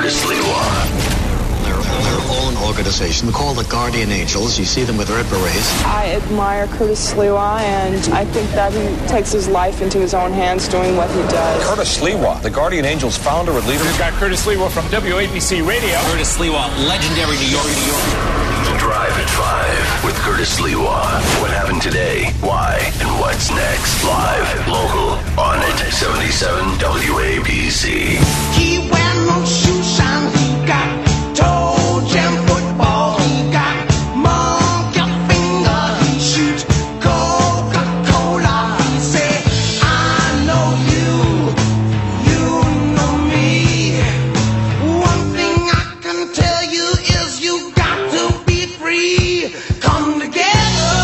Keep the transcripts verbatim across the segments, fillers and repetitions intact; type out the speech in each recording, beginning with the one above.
Curtis Sliwa. Their own organization called the Guardian Angels. You see them with red berets. I admire Curtis Sliwa, and I think that he takes his life into his own hands doing what he does. Curtis Sliwa, the Guardian Angels founder and leader. We've got Curtis Sliwa from W A B C Radio. Curtis Sliwa, legendary New York, New York. Drive at five with Curtis Sliwa. What happened today? Why? And what's next? Live, local, on it. seventy-seven W A B C. He wear no shoes and he got toe jam football. He got monkey finger. He shoot Coca-Cola. He say, I know you, you know me. One thing I can tell you is you got to be free. Come together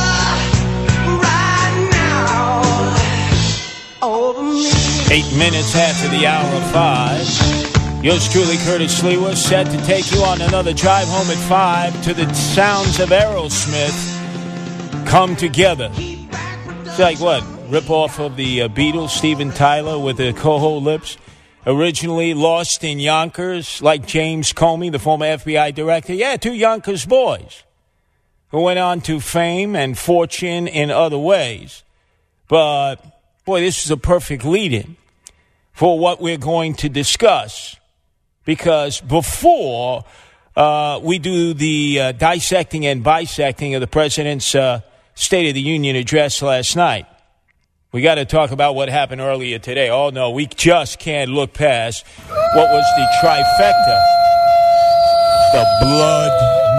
right now over me. Eight minutes after the hour of five. Yours truly, Curtis Sliwa, set to take you on another drive home at five to the sounds of Aerosmith. Come Together. It's like what? Rip off of the uh, Beatles, Steven Tyler with the coho lips. Originally lost in Yonkers, like James Comey, the former F B I director. Yeah, two Yonkers boys who went on to fame and fortune in other ways. But, boy, this is a perfect lead-in for what we're going to discuss. Because before uh, we do the uh, dissecting and bisecting of the president's uh, State of the Union address last night, we got to talk about what happened earlier today. Oh, no, we just can't look past what was the trifecta, the blood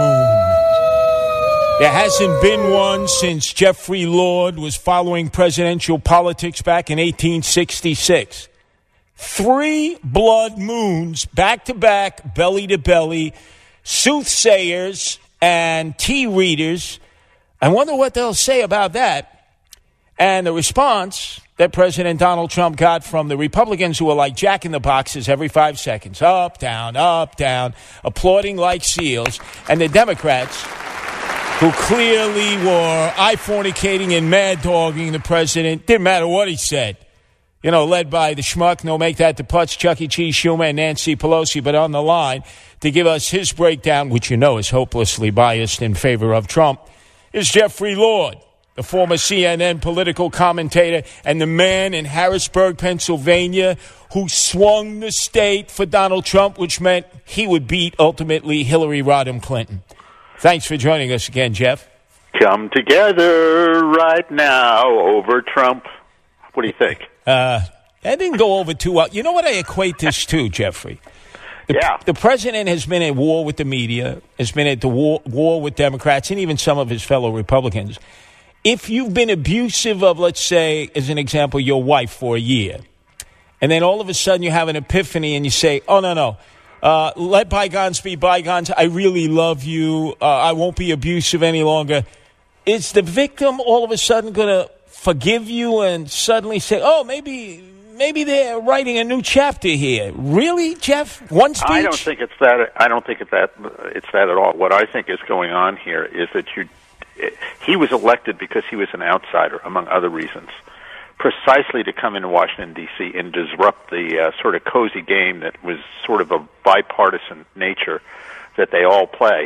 moon. There hasn't been one since Jeffrey Lord was following presidential politics back in eighteen sixty-six. Three blood moons, back-to-back, belly-to-belly, soothsayers and tea readers. I wonder what they'll say about that. And the response that President Donald Trump got from the Republicans who were like jack-in-the-boxes every five seconds, up, down, up, down, applauding like seals, and the Democrats who clearly were eye-fornicating and mad-dogging the president, didn't matter what he said. You know, led by the schmuck, no make that the putz, Chuck E. Cheese Schumer and Nancy Pelosi, but on the line to give us his breakdown, which you know is hopelessly biased in favor of Trump, is Jeffrey Lord, the former C N N political commentator and the man in Harrisburg, Pennsylvania, who swung the state for Donald Trump, which meant he would beat, ultimately, Hillary Rodham Clinton. Thanks for joining us again, Jeff. Come together right now over Trump. What do you think? Uh, that didn't go over too well. You know what I equate this to, Jeffrey? The, yeah. The president has been at war with the media, has been at the war, war with Democrats, and even some of his fellow Republicans. If you've been abusive of, let's say, as an example, your wife for a year, and then all of a sudden you have an epiphany and you say, oh, no, no, uh, let bygones be bygones. I really love you. Uh, I won't be abusive any longer. Is the victim all of a sudden going to forgive you and suddenly say, oh, maybe maybe they're writing a new chapter here? Really, Jeff? One speech? I don't think it's that. I don't think it's that. It's that at all. What I think is going on here is that you. He was elected because he was an outsider, among other reasons, precisely to come into Washington, D C and disrupt the uh, sort of cozy game that was sort of a bipartisan nature that they all play.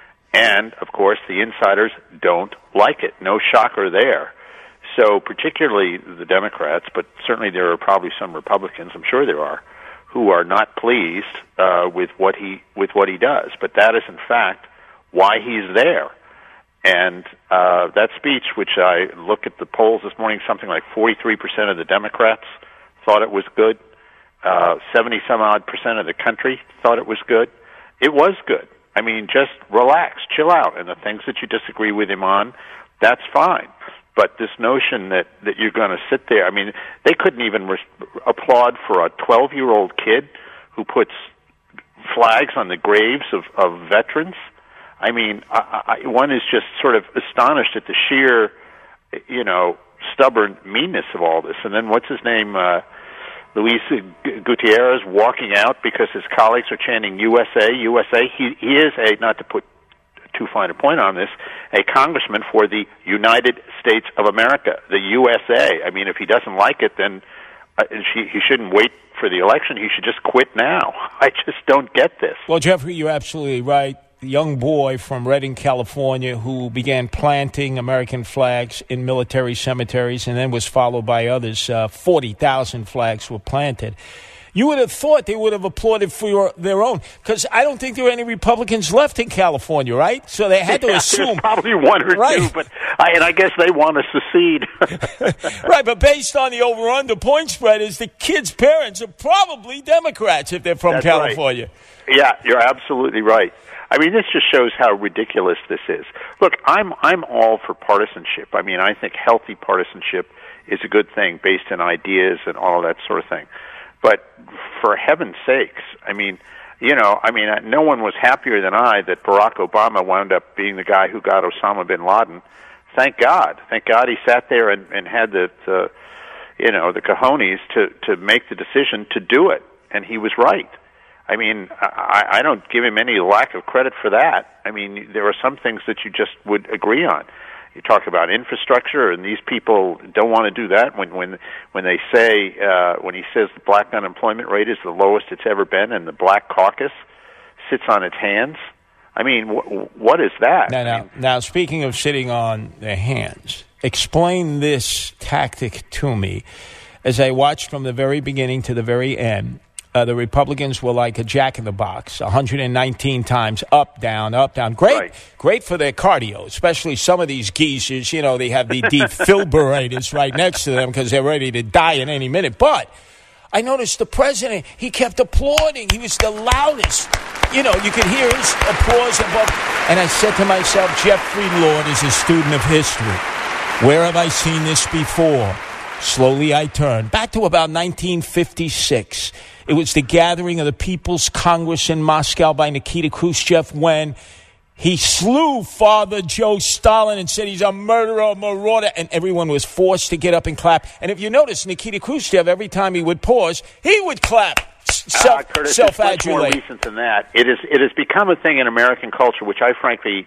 And, of course, the insiders don't like it. No shocker there. So particularly the Democrats, but certainly there are probably some Republicans, I'm sure there are, who are not pleased uh, with what he with what he does. But that is, in fact, why he's there. And uh, that speech, which I look at the polls this morning, something like forty-three percent of the Democrats thought it was good. Uh, seventy-some-odd percent of the country thought it was good. It was good. I mean, just relax, chill out. And the things that you disagree with him on, that's fine. But this notion that, that you're going to sit there, I mean, they couldn't even re- applaud for a twelve-year-old kid who puts flags on the graves of, of veterans. I mean, I, I, one is just sort of astonished at the sheer, you know, stubborn meanness of all this. And then what's his name, uh, Luis Gutierrez, walking out because his colleagues are chanting U S A, U S A. He, he is a, not to put too fine a point on this, a congressman for the United States of America, the U S A. I mean, if he doesn't like it, then uh, he, he shouldn't wait for the election, he should just quit now. I just don't get this. Well, Jeffrey, you're absolutely right. The young boy from Redding, California, who began planting American flags in military cemeteries and then was followed by others. Uh, forty thousand flags were planted. You would have thought they would have applauded for your, their own, because I don't think there were any Republicans left in California, right? So they had to yeah, assume. There's probably one or right. two, but I, and I guess they want to secede. Right, but based on the over-under point spread, is the kids' parents are probably Democrats if they're from That's California. Right. Yeah, you're absolutely right. I mean, this just shows how ridiculous this is. Look, I'm I'm all for partisanship. I mean, I think healthy partisanship is a good thing based on ideas and all of that sort of thing. But for heaven's sakes, I mean, you know, I mean, no one was happier than I that Barack Obama wound up being the guy who got Osama bin Laden. Thank God. Thank God he sat there and, and had the, the, you know, the cojones to, to make the decision to do it. And he was right. I mean, I, I don't give him any lack of credit for that. I mean, there are some things that you just would agree on. You talk about infrastructure, and these people don't want to do that. When when when they say uh, when he says the black unemployment rate is the lowest it's ever been, and the Black Caucus sits on its hands. I mean, wh- what is that? Now, I now, mean, now, speaking of sitting on their hands, explain this tactic to me. As I watched from the very beginning to the very end, Uh, the Republicans were like a jack-in-the-box, one hundred nineteen times up, down, up, down. Great, right. Great for their cardio, especially some of these geezers. You know, they have the defibrillators right next to them because they're ready to die in any minute. But I noticed the president, he kept applauding. He was the loudest. You know, you could hear his applause above. And I said to myself, Jeffrey Lord is a student of history. Where have I seen this before? Slowly I turned back to about nineteen fifty-six. It was the gathering of the People's Congress in Moscow by Nikita Khrushchev when he slew Father Joe Stalin and said he's a murderer, a marauder, and everyone was forced to get up and clap. And if you notice, Nikita Khrushchev, every time he would pause, he would clap. Self, uh, Curtis, self-adulate. It's much more recent than that. It is. It has become a thing in American culture, which I frankly,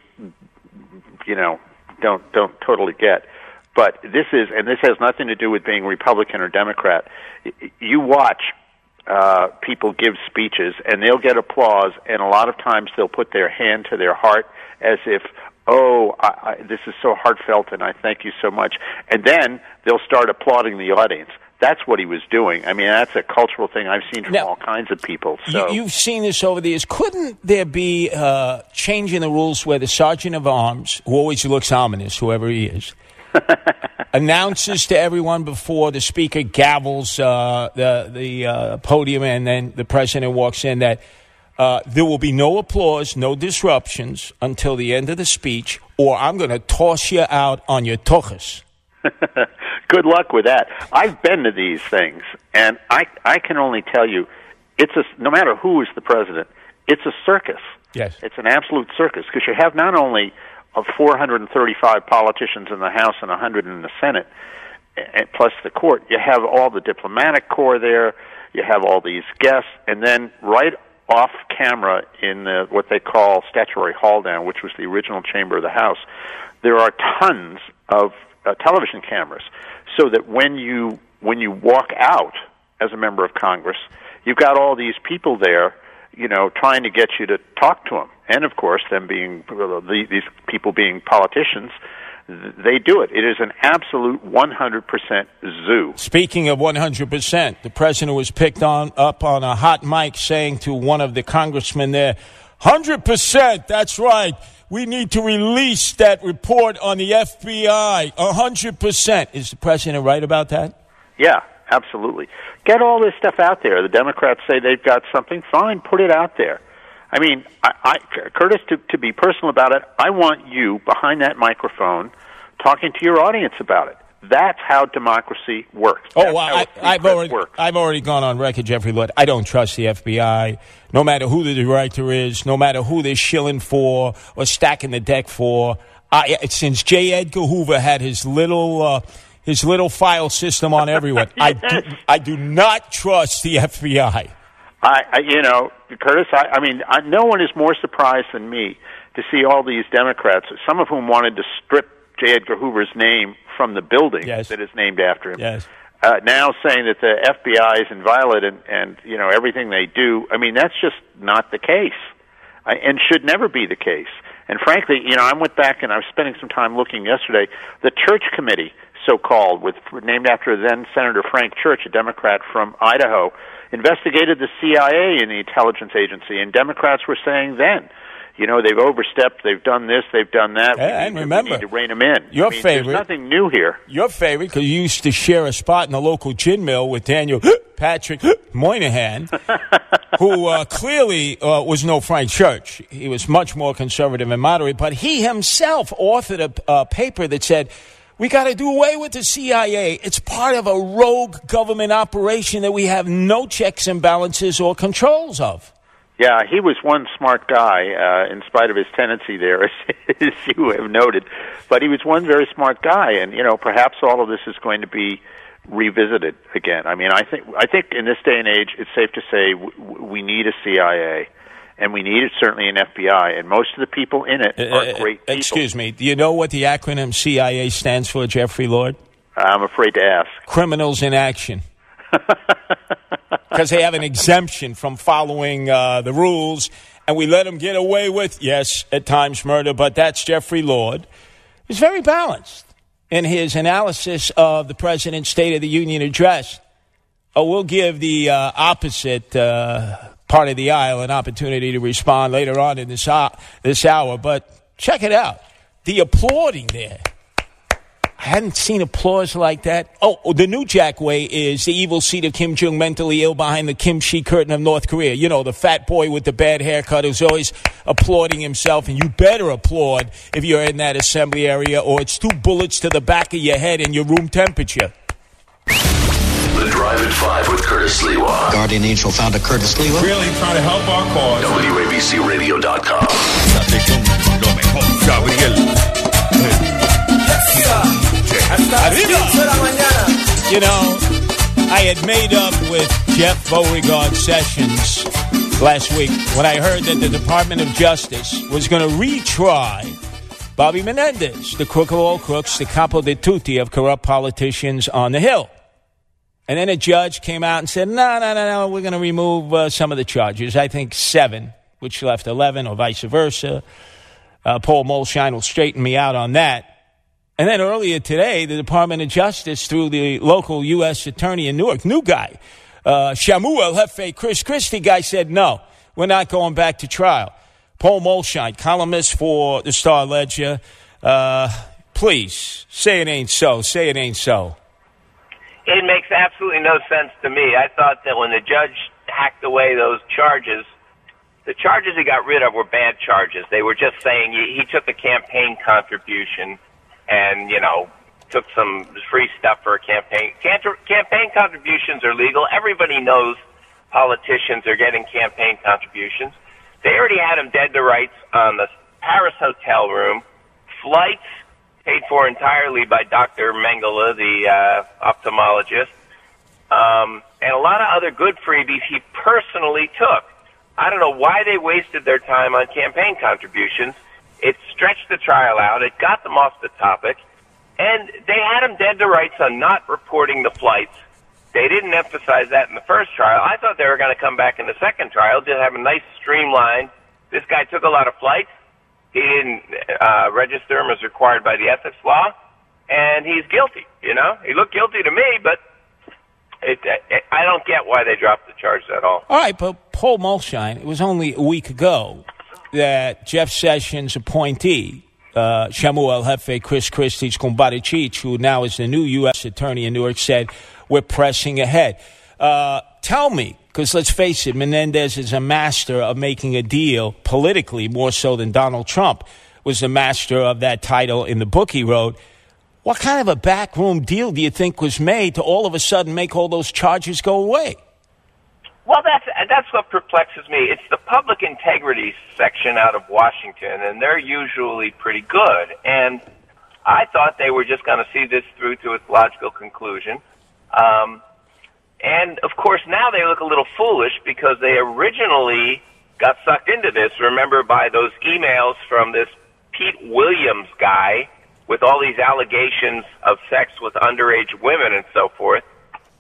you know, don't don't totally get. But this is, and this has nothing to do with being Republican or Democrat. You watch uh, people give speeches, and they'll get applause, and a lot of times they'll put their hand to their heart as if, oh, I, I, this is so heartfelt, and I thank you so much. And then they'll start applauding the audience. That's what he was doing. I mean, that's a cultural thing I've seen from now, all kinds of people. So. You, you've seen this over the years. Couldn't there be uh, change in the rules where the sergeant of arms, who always looks ominous, whoever he is, announces to everyone before the speaker gavels uh, the the uh, podium, and then the president walks in, that uh, there will be no applause, no disruptions until the end of the speech, or I'm going to toss you out on your tuchus. Good luck with that. I've been to these things, and I I can only tell you, it's a, no matter who is the president, it's a circus. Yes, it's an absolute circus, because you have not only of four hundred thirty-five politicians in the House and one hundred in the Senate, plus the court. You have all the diplomatic corps there. You have all these guests. And then right off camera in the, what they call statutory hall down, which was the original chamber of the House, there are tons of uh, television cameras, so that when you when you walk out as a member of Congress, you've got all these people there, you know, trying to get you to talk to them. And, of course, them being, these people being politicians, they do it. It is an absolute one hundred percent zoo. Speaking of one hundred percent, the president was picked on up on a hot mic saying to one of the congressmen there, one hundred percent, that's right. We need to release that report on the F B I, one hundred percent. Is the president right about that? Yeah, absolutely. Get all this stuff out there. The Democrats say they've got something. Fine, put it out there. I mean, I, I, Curtis, to, to be personal about it, I want you behind that microphone talking to your audience about it. That's how democracy works. Oh, That's well, I, I've already works. I've already gone on record, Jeffrey Lord. I don't trust the F B I, no matter who the director is, no matter who they're shilling for or stacking the deck for. I, since J. Edgar Hoover had his little uh, his little file system on everyone, yes. I do, I do not trust the F B I. I, I you know, Curtis, I, I mean, I, no one is more surprised than me to see all these Democrats, some of whom wanted to strip J. Edgar Hoover's name from the building yes. that is named after him. Yes. uh, now saying that the F B I is inviolate and, and you know everything they do. I mean, that's just not the case, I, and should never be the case. And frankly, you know, I went back and I was spending some time looking yesterday. The Church Committee, so-called, with named after then Senator Frank Church, a Democrat from Idaho, investigated the C I A and the intelligence agency, and Democrats were saying then, you know, they've overstepped, they've done this, they've done that. And we need remember, to, we need to rein them in. Your I mean, favorite, there's nothing new here. Your favorite, because you used to share a spot in the local gin mill with Daniel Patrick Moynihan, who uh, clearly uh, was no Frank Church. He was much more conservative and moderate, but he himself authored a, a paper that said, we got to do away with the C I A. It's part of a rogue government operation that we have no checks and balances or controls of. Yeah, he was one smart guy, uh, in spite of his tendency there, as, as you have noted. But he was one very smart guy, and you know, perhaps all of this is going to be revisited again. I mean, I think I think in this day and age, it's safe to say w- we need a C I A, and we need it certainly an F B I, and most of the people in it are uh, great people. Excuse me, do you know what the acronym C I A stands for, Jeffrey Lord? I'm afraid to ask. Criminals in Action. Because they have an exemption from following uh, the rules, and we let them get away with, yes, at times murder, but that's Jeffrey Lord. He's very balanced in his analysis of the President's State of the Union address. Oh, we'll give the uh, opposite uh, part of the aisle an opportunity to respond later on in this, uh, this hour, but check it out. The applauding there. I hadn't seen applause like that. Oh, the New Jack Way is the evil seat of Kim Jong mentally ill behind the kimchi curtain of North Korea. You know, the fat boy with the bad haircut who's always applauding himself, and you better applaud if you're in that assembly area, or it's two bullets to the back of your head and your room temperature. The Drive at five with Curtis Lewa. Guardian Angel founder Curtis Lewa. Really trying to help our cause. W A B C radio dot com. You know, I had made up with Jeff Beauregard Sessions last week when I heard that the Department of Justice was going to retry Bobby Menendez, the crook of all crooks, the capo de tutti of corrupt politicians on the Hill. And then a judge came out and said, no, no, no, no, we're going to remove uh, some of the charges. I think seven, which left eleven, or vice versa. Uh, Paul Molshine will straighten me out on that. And then earlier today, the Department of Justice, through the local U S attorney in Newark, new guy, uh, Shamu El Jefe, Chris Christie guy, said, no, we're not going back to trial. Paul Molshine, columnist for the Star-Ledger, uh, please, say it ain't so. Say it ain't so. It makes absolutely no sense to me. I thought that when the judge hacked away those charges, the charges he got rid of were bad charges. They were just saying he, he took a campaign contribution and, you know, took some free stuff for a campaign. Cantor, campaign contributions are legal. Everybody knows politicians are getting campaign contributions. They already had him dead to rights on the Paris hotel room, flights paid for entirely by Doctor Mengele, the uh, ophthalmologist, um, and a lot of other good freebies he personally took. I don't know why they wasted their time on campaign contributions. It stretched the trial out. It got them off the topic. And they had him dead to rights on not reporting the flights. They didn't emphasize that in the first trial. I thought they were going to come back in the second trial, just have a nice streamline. This guy took a lot of flights. He didn't uh, register him as required by the ethics law. And he's guilty, you know. He looked guilty to me, but it, it, I don't get why they dropped the charge at all. All right, but Paul Molshine, it was only a week ago that Jeff Sessions' appointee, uh, Shamu El Jefe, Chris Christie's Kumbaricic, who now is the new U S attorney in Newark, said, we're pressing ahead. Uh, tell me, because let's face it, Menendez is a master of making a deal politically, more so than Donald Trump was the master of that title in the book he wrote. What kind of a backroom deal do you think was made to all of a sudden make all those charges go away? Well, that's that's what perplexes me. It's the public integrity section out of Washington, and they're usually pretty good. And I thought they were just going to see this through to its logical conclusion. Um, and, of course, now they look a little foolish because they originally got sucked into this, remember, by those emails from this Pete Williams guy with all these allegations of sex with underage women and so forth.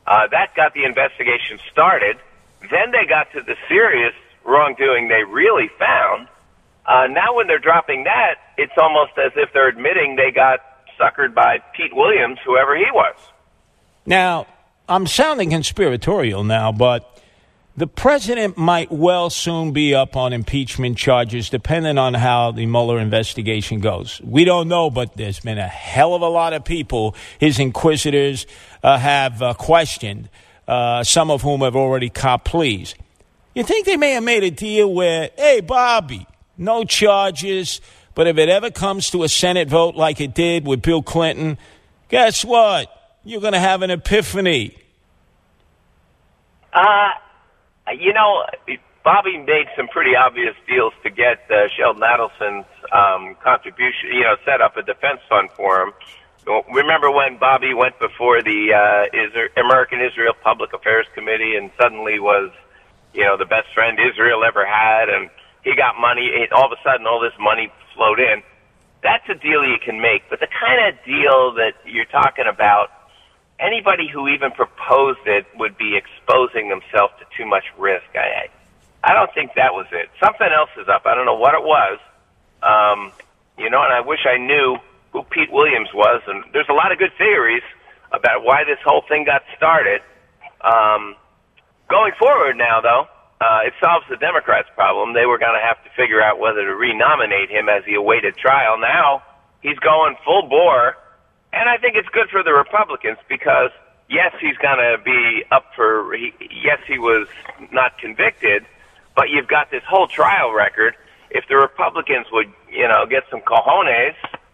Uh, that got the investigation started. Then they got to the serious wrongdoing they really found. Uh, now when they're dropping that, it's almost as if they're admitting they got suckered by Pete Williams, whoever he was. Now, I'm sounding conspiratorial now, but the president might well soon be up on impeachment charges, depending on how the Mueller investigation goes. We don't know, but there's been a hell of a lot of people his inquisitors uh, have uh, questioned, uh, some of whom have already copped pleas. You think they may have made a deal where, hey, Bobby, no charges, but if it ever comes to a Senate vote like it did with Bill Clinton, guess what? You're going to have an epiphany. Uh, you know, Bobby made some pretty obvious deals to get uh, Sheldon Adelson's um, contribution, you know, set up a defense fund for him. Remember when Bobby went before the uh, Is- American Israel Public Affairs Committee and suddenly was, you know, the best friend Israel ever had, and he got money, and all of a sudden all this money flowed in. That's a deal you can make, but the kind of deal that you're talking about, anybody who even proposed it would be exposing themselves to too much risk. I, I don't think that was it. Something else is up. I don't know what it was. Um, you know, and I wish I knew who Pete Williams was, and there's a lot of good theories about why this whole thing got started. Um, going forward now, though, uh, it solves the Democrats' problem. They were going to have to figure out whether to renominate him as he awaited trial. Now he's going full bore, and I think it's good for the Republicans because, yes, he's going to be up for, he, yes, he was not convicted, but you've got this whole trial record. If the Republicans would, you know, get some cojones,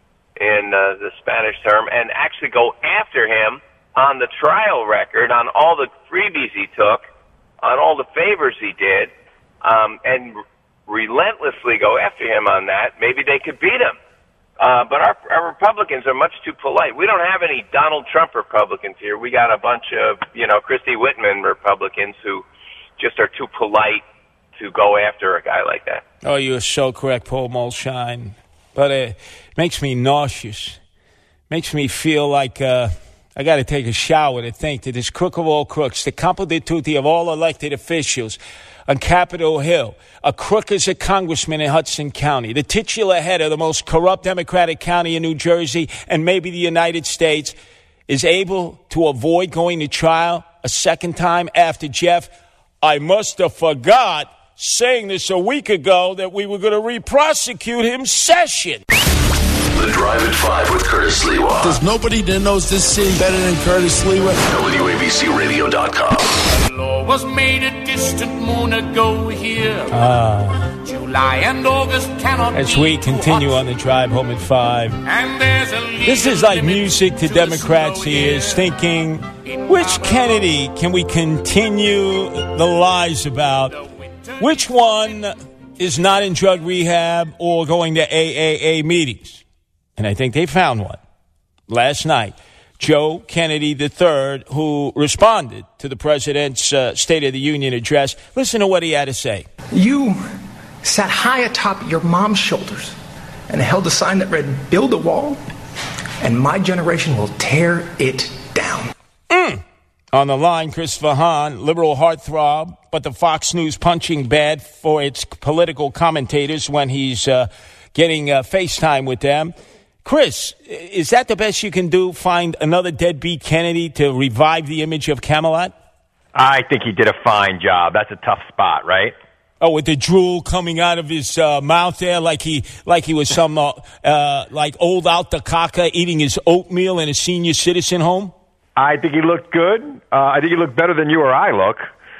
in uh, the Spanish term, and actually go after him on the trial record, on all the freebies he took, on all the favors he did, um, and r- relentlessly go after him on that, maybe they could beat him. Uh, but our, our Republicans are much too polite. We don't have any Donald Trump Republicans here. We got a bunch of, you know, Christy Whitman Republicans who just are too polite to go after a guy like that. Oh, you're so correct, Paul Molshine. But it makes me nauseous. Makes me feel like uh, I got to take a shower to think that this crook of all crooks, the capo di tutti of all elected officials on Capitol Hill, a crook as a congressman in Hudson County, the titular head of the most corrupt Democratic county in New Jersey and maybe the United States, is able to avoid going to trial a second time after Jeff. I must have forgot saying this a week ago that we were going to re-prosecute him session. The Drive at five with Curtis Lewa. There's nobody that knows this city better than Curtis Lewa. W A B C radio dot com. The law was made a distant moon ago here. Ah. July and August cannot As we continue on the drive home at five. And there's a this is like music to Democrats' ears, thinking, which Kennedy can we continue the lies about? Which one is not in drug rehab or going to A A A meetings? And I think they found one last night. Joe Kennedy the third, who responded to the president's uh, State of the Union address. Listen to what he had to say. You sat high atop your mom's shoulders and held a sign that read, "Build a wall, and my generation will tear it down." Mm. On the line, Christopher Hahn, liberal heartthrob, but the Fox News punching bag for its political commentators when he's uh, getting uh, FaceTime with them. Chris, is that the best you can do, find another deadbeat Kennedy to revive the image of Camelot? I think he did a fine job. That's a tough spot, right? Oh, with the drool coming out of his uh, mouth there, like he like he was some uh, uh, like old Altacaca eating his oatmeal in a senior citizen home? I think he looked good. Uh, I think he looked better than you or I look.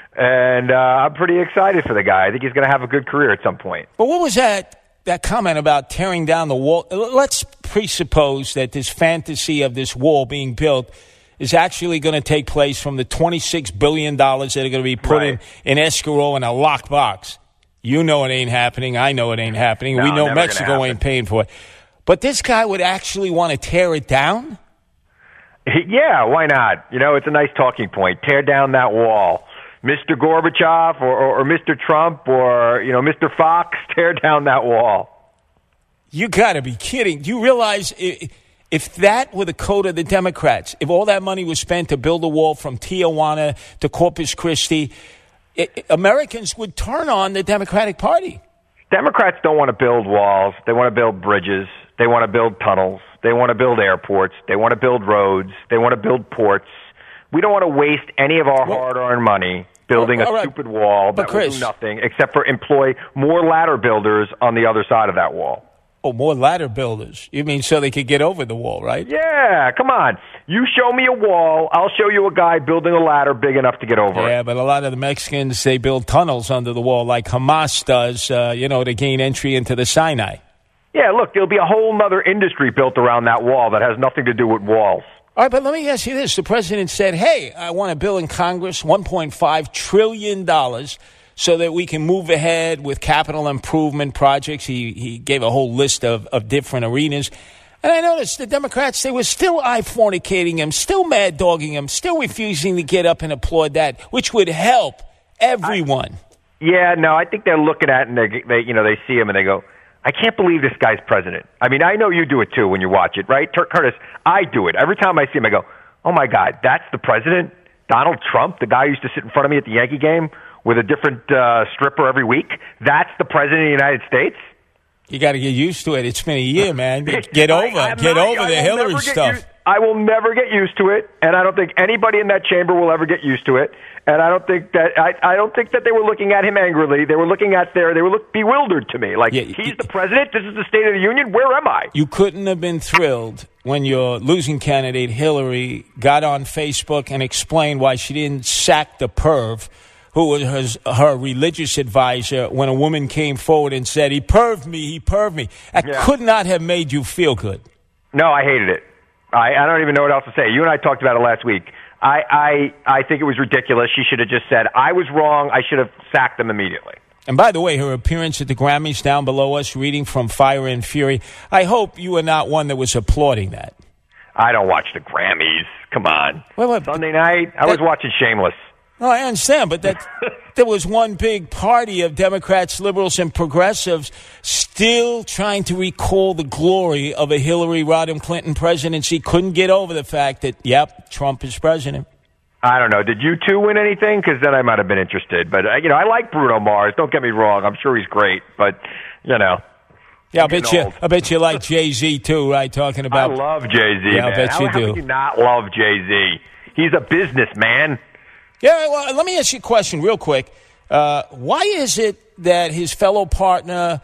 And uh, I'm pretty excited for the guy. I think he's going to have a good career at some point. But what was that that comment about tearing down the wall? Let's presuppose that this fantasy of this wall being built is actually going to take place from the twenty-six billion dollars that are going to be put right. in, in escrow in a locked box. You know it ain't happening. I know it ain't happening. No, we know Mexico ain't paying for it. But this guy would actually want to tear it down? Yeah, why not? You know, it's a nice talking point. Tear down that wall. Mister Gorbachev or, or, or Mister Trump or, you know, Mister Fox, tear down that wall. You got to be kidding. Do you realize if, If that were the code of the Democrats, if all that money was spent to build a wall from Tijuana to Corpus Christi, it, Americans would turn on the Democratic Party. Democrats don't want to build walls. They want to build bridges. They want to build tunnels. They want to build airports. They want to build roads. They want to build ports. We don't want to waste any of our well, hard-earned money building a right. stupid wall that will do nothing except for employ more ladder builders on the other side of that wall. Oh, more ladder builders. You mean so they could get over the wall, right? Yeah, come on. You show me a wall, I'll show you a guy building a ladder big enough to get over yeah, it. Yeah, but a lot of the Mexicans, they build tunnels under the wall like Hamas does, uh, you know, to gain entry into the Sinai. Yeah, look, there'll be a whole other industry built around that wall that has nothing to do with walls. All right, but let me ask you this. The president said, hey, I want a bill in Congress, one point five trillion dollars, so that we can move ahead with capital improvement projects. He he gave a whole list of, of different arenas. And I noticed the Democrats, they were still eye-fornicating him, still mad-dogging him, still refusing to get up and applaud that, which would help everyone. I, yeah, no, I think they're looking at it and they, they, you know, they see him and they go, I can't believe this guy's president. I mean, I know you do it too when you watch it, right? Curtis, I do it. Every time I see him, I go, oh my God, that's the president? Donald Trump, the guy who used to sit in front of me at the Yankee game with a different uh, stripper every week? That's the president of the United States? You got to get used to it. It's been a year, man. Get over I, Get not, over the Hillary stuff. Used, I will never get used to it, and I don't think anybody in that chamber will ever get used to it. And I don't think that I, I don't think that they were looking at him angrily. They were looking at their they were look, bewildered to me. Like, yeah, he's you, the president. This is the State of the Union. Where am I? You couldn't have been thrilled when your losing candidate Hillary got on Facebook and explained why she didn't sack the perv who was her, her religious advisor when a woman came forward and said, he perved me, he perved me. That yeah. could not have made you feel good. No, I hated it. I, I don't even know what else to say. You and I talked about it last week. I, I, I think it was ridiculous. She should have just said, I was wrong. I should have sacked them immediately. And by the way, her appearance at the Grammys down below us, reading from Fire and Fury, I hope you were not one that was applauding that. I don't watch the Grammys. Come on. Wait, wait, Sunday night, I was watching Shameless. No, I understand, but that there was one big party of Democrats, liberals, and progressives still trying to recall the glory of a Hillary Rodham Clinton presidency. Couldn't get over the fact that, yep, Trump is president. I don't know. Did you two win anything? Because then I might have been interested. But, uh, you know, I like Bruno Mars. Don't get me wrong. I'm sure he's great. But, you know. Yeah, I bet you, I bet you like Jay-Z, too, right? Talking about. I love Jay-Z, yeah, man. I bet how, you how do. How could you not love Jay-Z? He's a businessman. Yeah, well, let me ask you a question real quick. Uh, why is it that his fellow partner,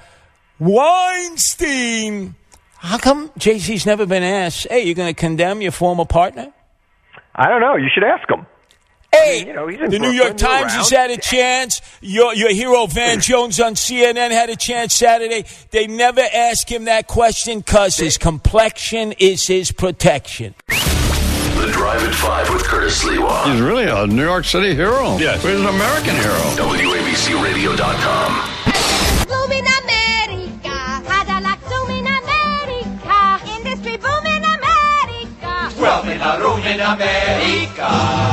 Weinstein, how come Jay-Z's never been asked, hey, you're going to condemn your former partner? I don't know. You should ask him. Hey, I mean, you know, he's in the Brooklyn, New York Times around. has had a chance. Your, your hero, Van Jones, on C N N had a chance Saturday. They never ask him that question because his complexion is his protection. The Drive at five with Curtis Lewa. He's really a New York City hero. Yes. He's an American hero. W A B C radio dot com. Boom in America. Cadillac zoom in America. Industry boom in America. Twelve in a room in America.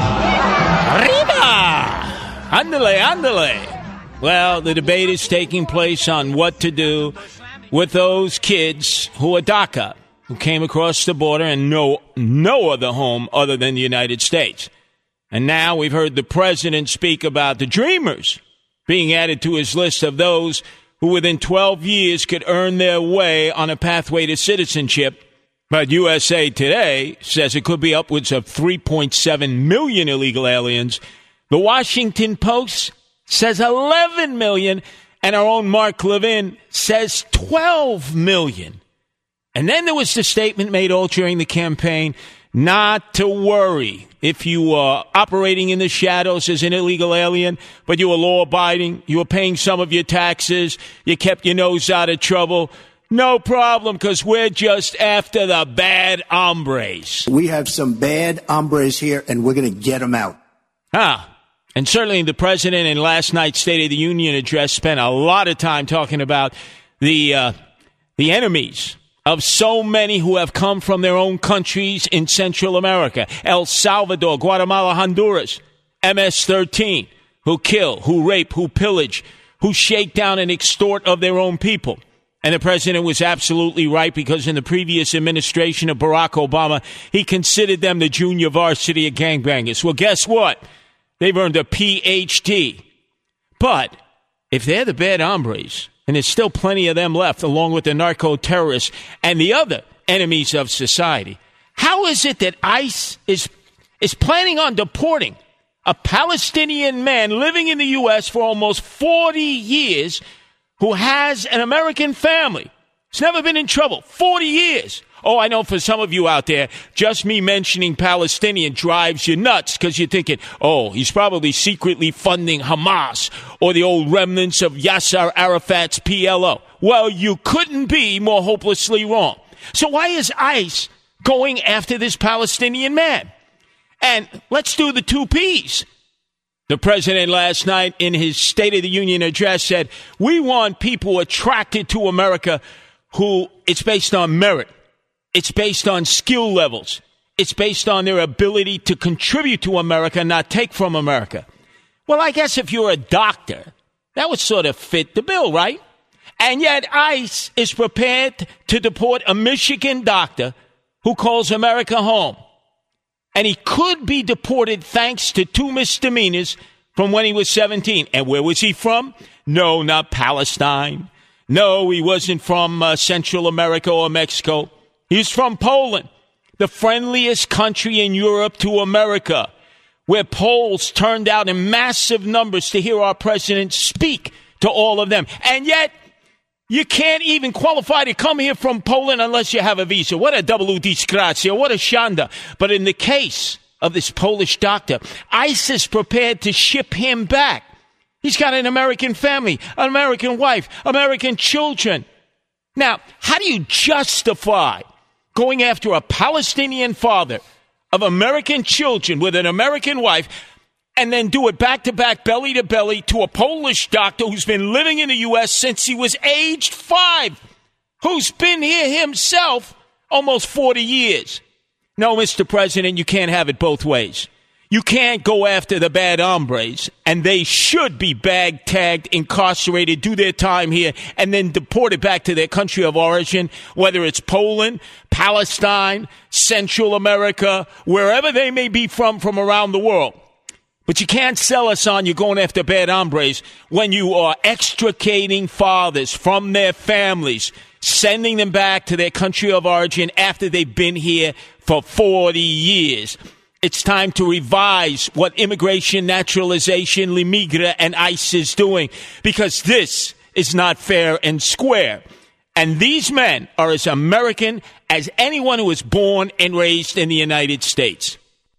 Arriba! Andale, andale. Well, the debate is taking place on what to do with those kids who are DACA, who came across the border and know no other home other than the United States. And now we've heard the president speak about the Dreamers being added to his list of those who within twelve years could earn their way on a pathway to citizenship. But U S A Today says it could be upwards of three point seven million illegal aliens. The Washington Post says eleven million, and our own Mark Levin says twelve million. And then there was the statement made all during the campaign, not to worry if you are operating in the shadows as an illegal alien, but you were law-abiding, you were paying some of your taxes, you kept your nose out of trouble. No problem, because we're just after the bad hombres. We have some bad hombres here, and we're going to get them out. Ah, and certainly the president in last night's State of the Union address spent a lot of time talking about the uh, the enemies of so many who have come from their own countries in Central America, El Salvador, Guatemala, Honduras, M S thirteen, who kill, who rape, who pillage, who shake down and extort of their own people. And the president was absolutely right, because in the previous administration of Barack Obama, he considered them the junior varsity of gangbangers. Well, guess what? They've earned a P H D. But if they're the bad hombres, and there's still plenty of them left, along with the narco-terrorists and the other enemies of society, how is it that ICE is is planning on deporting a Palestinian man living in the U S for almost forty years who has an American family? He's never been in trouble. forty years. Oh, I know for some of you out there, just me mentioning Palestinian drives you nuts, because you're thinking, oh, he's probably secretly funding Hamas or the old remnants of Yasser Arafat's P L O. Well, you couldn't be more hopelessly wrong. So why is ICE going after this Palestinian man? And let's do the two P's. The president last night in his State of the Union address said, we want people attracted to America who it's based on merit. It's based on skill levels. It's based on their ability to contribute to America, not take from America. Well, I guess if you're a doctor, that would sort of fit the bill, right? And yet ICE is prepared to deport a Michigan doctor who calls America home. And he could be deported thanks to two misdemeanors from when he was seventeen. And where was he from? No, not Palestine. No, he wasn't from uh, Central America or Mexico. He's from Poland, the friendliest country in Europe to America, where Poles turned out in massive numbers to hear our president speak to all of them. And yet, you can't even qualify to come here from Poland unless you have a visa. What a double disgrazia, what a shanda. But in the case of this Polish doctor, ICE is prepared to ship him back. He's got an American family, an American wife, American children. Now, how do you justify going after a Palestinian father of American children with an American wife and then do it back-to-back, belly-to-belly to a Polish doctor who's been living in the U S since he was aged five, who's been here himself almost forty years? No, Mister President, you can't have it both ways. You can't go after the bad hombres, and they should be bag-tagged, incarcerated, do their time here, and then deported back to their country of origin, whether it's Poland, Palestine, Central America, wherever they may be from, from around the world. But you can't sell us on you're going after bad hombres when you are extricating fathers from their families, sending them back to their country of origin after they've been here for forty years. It's time to revise what immigration, naturalization, Limigre, and ICE is doing, because this is not fair and square. And these men are as American as anyone who was born and raised in the United States.